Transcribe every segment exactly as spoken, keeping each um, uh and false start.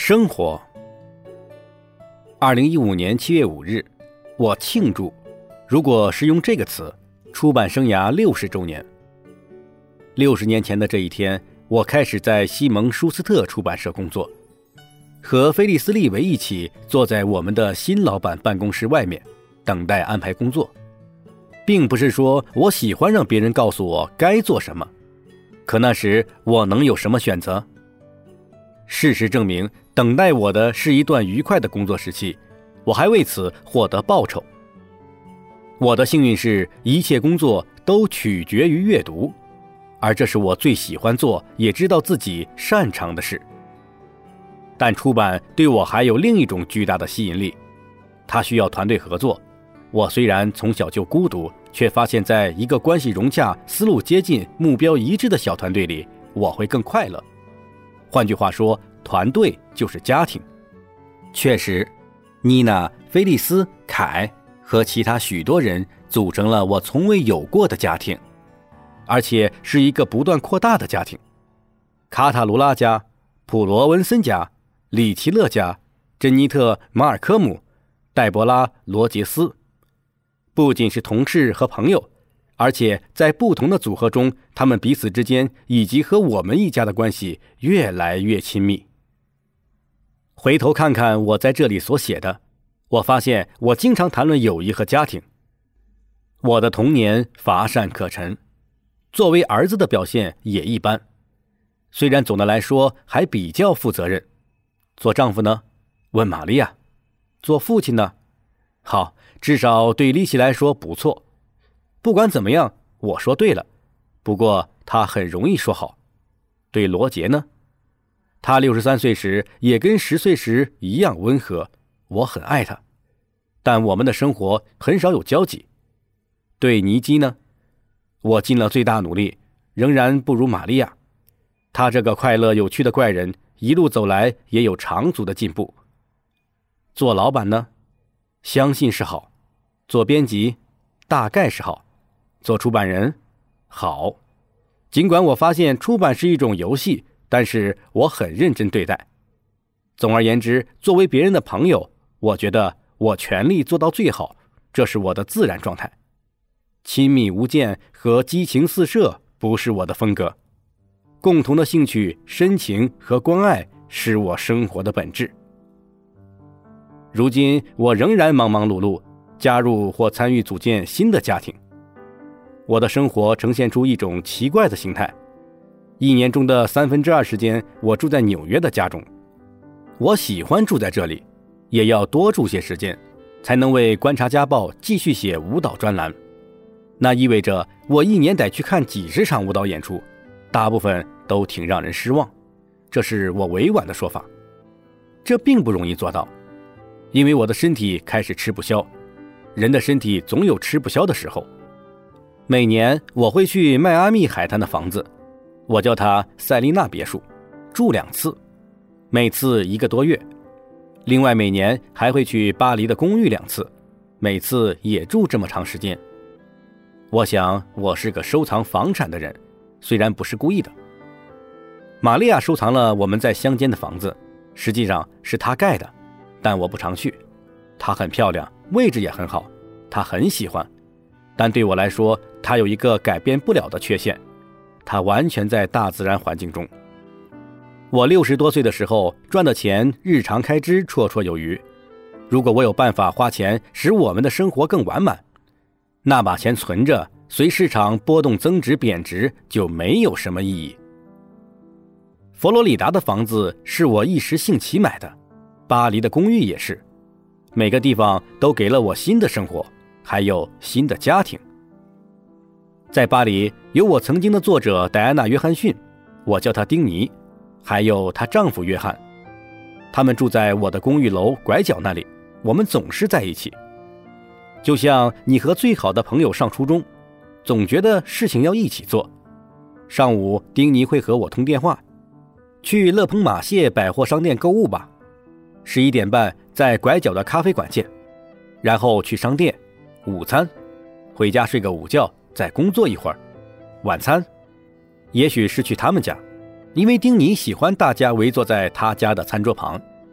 生活。二零一五年七月五日，我庆祝，如果是用这个词，出版生涯六十周年。六十年前的这一天，我开始在西蒙舒斯特出版社工作，和菲利斯利维一起坐在我们的新老板办公室外面，等待安排工作。并不是说我喜欢让别人告诉我该做什么，可那时我能有什么选择？事实证明，等待我的是一段愉快的工作时期，我还为此获得报酬。我的幸运是，一切工作都取决于阅读，而这是我最喜欢做，也知道自己擅长的事。但出版对我还有另一种巨大的吸引力，它需要团队合作。我虽然从小就孤独，却发现在一个关系融洽、思路接近、目标一致的小团队里，我会更快乐。换句话说，团队就是家庭。确实，妮娜、菲利斯、凯和其他许多人组成了我从未有过的家庭，而且是一个不断扩大的家庭。卡塔卢拉家、普罗文森家、里奇勒家、珍妮特·马尔科姆、黛博拉·罗杰斯，不仅是同事和朋友，而且在不同的组合中，他们彼此之间以及和我们一家的关系越来越亲密。回头看看我在这里所写的，我发现我经常谈论友谊和家庭。我的童年乏善可陈，作为儿子的表现也一般，虽然总的来说还比较负责任。做丈夫呢？问玛利亚。做父亲呢？好，至少对利奇来说不错。不管怎么样，我说对了，不过他很容易说好。对罗杰呢？他六十三岁时也跟十岁时一样温和，我很爱他，但我们的生活很少有交集。对尼基呢？我尽了最大努力，仍然不如玛利亚。他这个快乐有趣的怪人，一路走来也有长足的进步。做老板呢？相信是好。做编辑大概是好。做出版人好。尽管我发现出版是一种游戏，但是我很认真对待。总而言之，作为别人的朋友，我觉得我全力做到最好，这是我的自然状态。亲密无间和激情四射不是我的风格。共同的兴趣、深情和关爱是我生活的本质。如今我仍然忙忙碌碌，加入或参与组建新的家庭。我的生活呈现出一种奇怪的形态。一年中的三分之二时间，我住在纽约的家中。我喜欢住在这里，也要多住些时间，才能为《观察家报》继续写舞蹈专栏。那意味着我一年得去看几十场舞蹈演出，大部分都挺让人失望，这是我委婉的说法。这并不容易做到，因为我的身体开始吃不消。人的身体总有吃不消的时候。每年我会去迈阿密海滩的房子，我叫它塞丽娜别墅，住两次，每次一个多月。另外每年还会去巴黎的公寓两次，每次也住这么长时间。我想我是个收藏房产的人，虽然不是故意的。玛利亚收藏了我们在乡间的房子，实际上是她盖的，但我不常去。它很漂亮，位置也很好，她很喜欢。但对我来说，它有一个改变不了的缺陷，它完全在大自然环境中。我六十多岁的时候赚的钱，日常开支绰绰有余。如果我有办法花钱使我们的生活更完满，那把钱存着，随市场波动增值贬值就没有什么意义。佛罗里达的房子是我一时兴起买的，巴黎的公寓也是，每个地方都给了我新的生活，还有新的家庭。在巴黎有我曾经的作者戴安娜·约翰逊，我叫她丁尼，还有她丈夫约翰。他们住在我的公寓楼拐角那里，我们总是在一起。就像你和最好的朋友上初中，总觉得事情要一起做。上午丁尼会和我通电话，去勒蓬马谢百货商店购物吧，十一点半在拐角的咖啡馆见，然后去商店，午餐，回家睡个午觉，再工作一会儿，晚餐，也许是去他们家，因为丁尼喜欢大家围坐在他家的餐桌旁，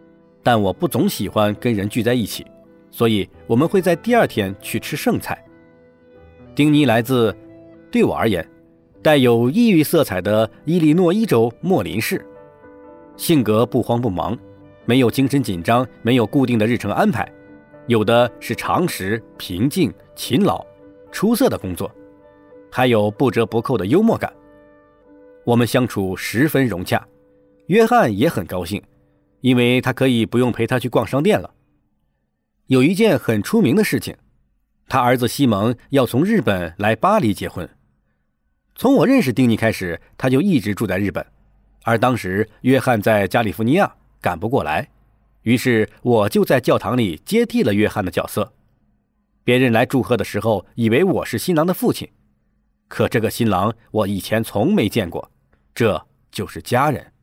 但我不总喜欢跟人聚在一起，所以我们会在第二天去吃剩菜。丁尼来自，对我而言，带有异域色彩的伊利诺伊州莫林市，性格不慌不忙，没有精神紧张，没有固定的日程安排，有的是常识、平静、勤劳、出色的工作，还有不折不扣的幽默感。我们相处十分融洽，约翰也很高兴，因为他可以不用陪他去逛商店了。有一件很出名的事情，他儿子西蒙要从日本来巴黎结婚。从我认识丁尼开始，他就一直住在日本，而当时约翰在加利福尼亚赶不过来，于是我就在教堂里接替了约翰的角色。别人来祝贺的时候，以为我是新郎的父亲，可这个新郎我以前从没见过，这就是家人。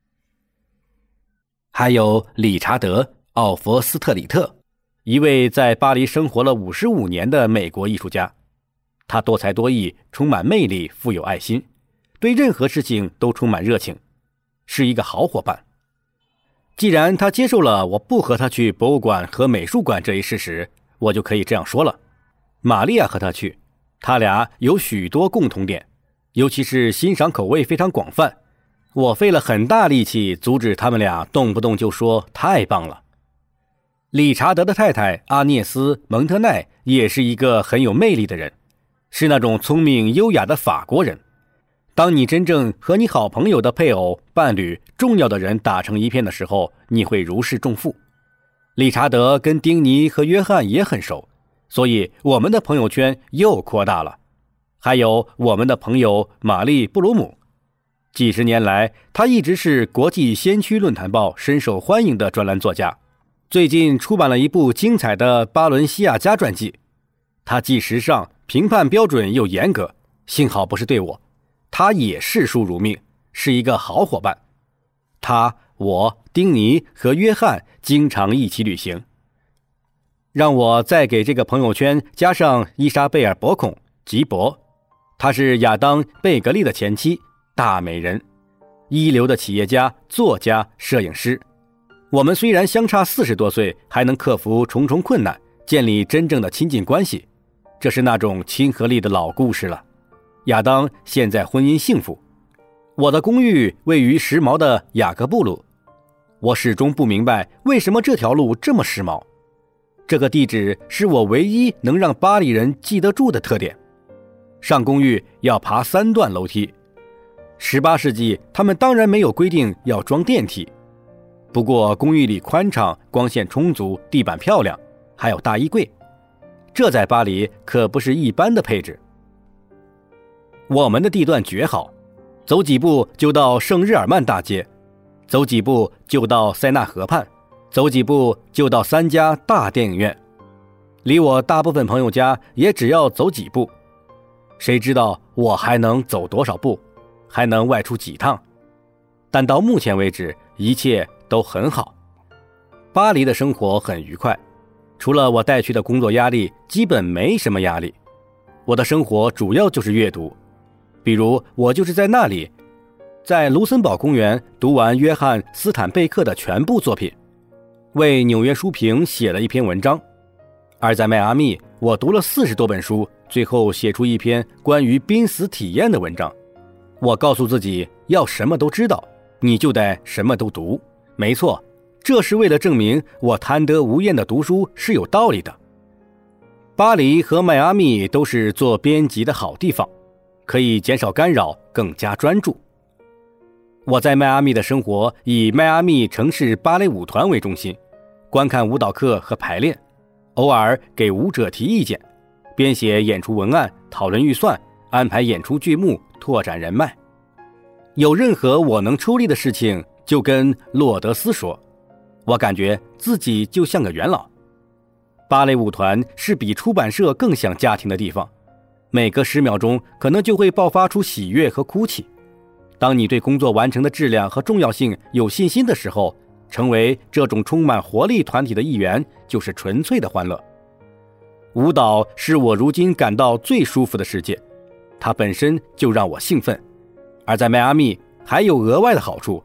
还有理查德·奥弗斯特里特，一位在巴黎生活了五十五年的美国艺术家。他多才多艺，充满魅力，富有爱心，对任何事情都充满热情，是一个好伙伴。既然他接受了我不和他去博物馆和美术馆这一事实，我就可以这样说了。玛利亚和他去，他俩有许多共同点，尤其是欣赏口味非常广泛。我费了很大力气阻止他们俩动不动就说太棒了。理查德的太太阿涅斯·蒙特奈也是一个很有魅力的人，是那种聪明优雅的法国人。当你真正和你好朋友的配偶、伴侣、重要的人打成一片的时候，你会如释重负。理查德跟丁尼和约翰也很熟，所以我们的朋友圈又扩大了。还有我们的朋友玛丽·布鲁姆，几十年来他一直是国际先驱论坛报深受欢迎的专栏作家，最近出版了一部精彩的巴伦西亚加传记。他既时尚，评判标准又严格，幸好不是对我，他也视书如命，是一个好伙伴。他、我、丁尼和约翰经常一起旅行。让我再给这个朋友圈加上伊莎贝尔·伯孔吉伯，她是亚当·贝格利的前妻，大美人，一流的企业家、作家、摄影师。我们虽然相差四十多岁，还能克服重重困难，建立真正的亲近关系。这是那种亲和力的老故事了。亚当现在婚姻幸福。我的公寓位于时髦的雅各布路，我始终不明白为什么这条路这么时髦。这个地址是我唯一能让巴黎人记得住的特点。上公寓要爬三段楼梯。十八世纪他们当然没有规定要装电梯，不过公寓里宽敞，光线充足，地板漂亮，还有大衣柜，这在巴黎可不是一般的配置。我们的地段绝好，走几步就到圣日耳曼大街，走几步就到塞纳河畔，走几步就到三家大电影院。离我大部分朋友家也只要走几步。谁知道我还能走多少步，还能外出几趟？但到目前为止，一切都很好。巴黎的生活很愉快，除了我带去的工作压力，基本没什么压力。我的生活主要就是阅读，比如我就是在那里，在卢森堡公园读完约翰·斯坦贝克的全部作品，为纽约书评写了一篇文章。而在迈阿密，我读了四十多本书，最后写出一篇关于濒死体验的文章。我告诉自己，要什么都知道，你就得什么都读。没错，这是为了证明我贪得无厌的读书是有道理的。巴黎和迈阿密都是做编辑的好地方，可以减少干扰，更加专注。我在迈阿密的生活以迈阿密城市芭蕾舞团为中心，观看舞蹈课和排练，偶尔给舞者提意见，编写演出文案，讨论预算，安排演出剧目，拓展人脉。有任何我能出力的事情，就跟洛德斯说。我感觉自己就像个元老。芭蕾舞团是比出版社更像家庭的地方，每隔十秒钟可能就会爆发出喜悦和哭泣。当你对工作完成的质量和重要性有信心的时候，成为这种充满活力团体的一员，就是纯粹的欢乐。舞蹈是我如今感到最舒服的世界，它本身就让我兴奋。而在迈阿密还有额外的好处，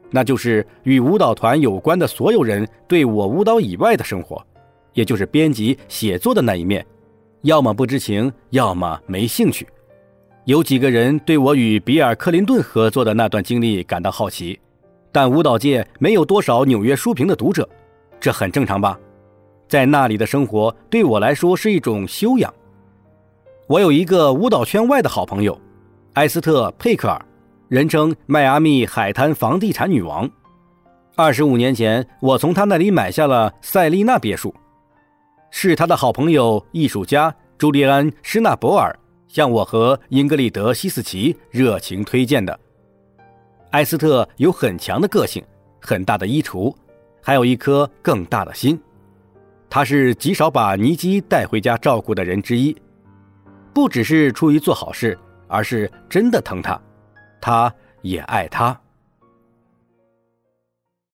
那就是与舞蹈团有关的所有人对我舞蹈以外的生活，也就是编辑写作的那一面，要么不知情，要么没兴趣。有几个人对我与比尔·克林顿合作的那段经历感到好奇，但舞蹈界没有多少纽约书评的读者，这很正常吧？在那里的生活对我来说是一种修养。我有一个舞蹈圈外的好朋友，埃斯特·佩克尔，人称迈阿密海滩房地产女王。二十五年前，我从她那里买下了塞丽娜别墅，是她的好朋友艺术家朱利安·施纳博尔向我和英格丽德·希斯奇热情推荐的。埃斯特有很强的个性，很大的衣橱，还有一颗更大的心。他是极少把尼基带回家照顾的人之一，不只是出于做好事，而是真的疼他，他也爱他。